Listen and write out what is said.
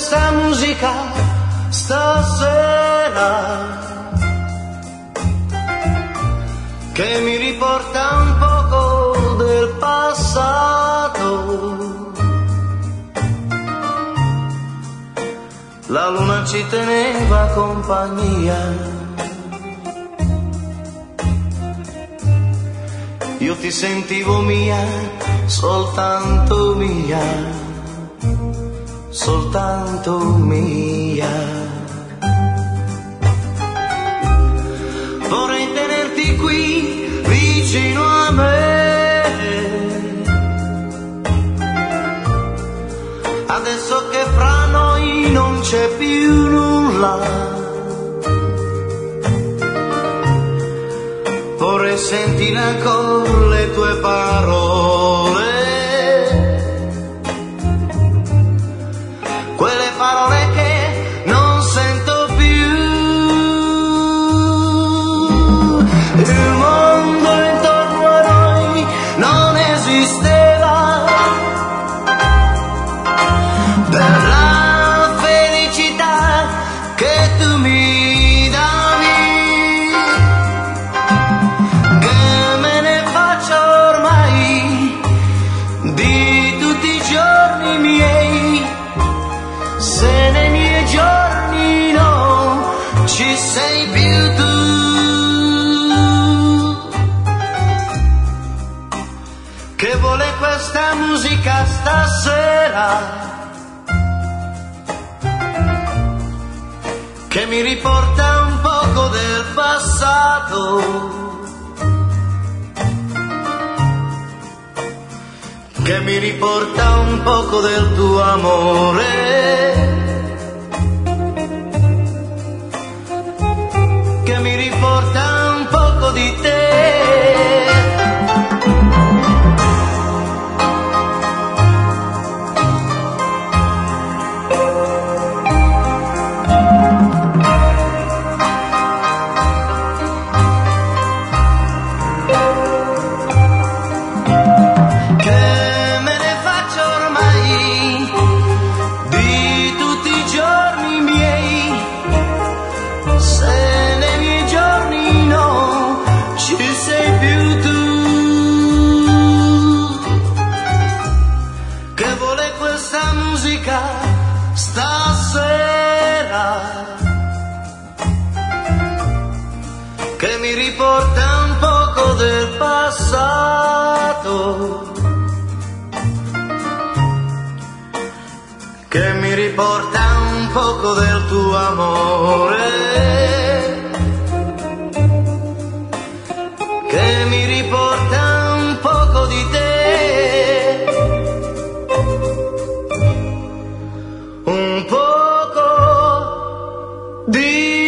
questa musica stasera che mi riporta un poco del passato. La luna ci teneva compagnia, io ti sentivo mia, soltanto mia, soltanto mia. Vorrei tenerti qui vicino a me, adesso che fra noi non c'è più nulla. Vorrei sentire ancora le tue parole, quelle parole che non sento più. Il mondo intorno a noi non esisteva, per la felicità che tu mi davi. Che me ne faccio ormai di tutti i giorni miei, se nei miei giorni no ci sei più tu. Che vuole questa musica stasera, che mi riporta un poco del passato, che mi riporta un poco del tuo amore, che mi riporta un poco di te. Questa musica stasera che mi riporta un poco del passato, che mi riporta un poco del tuo amore, che mi riporta un poco di te. Un poco di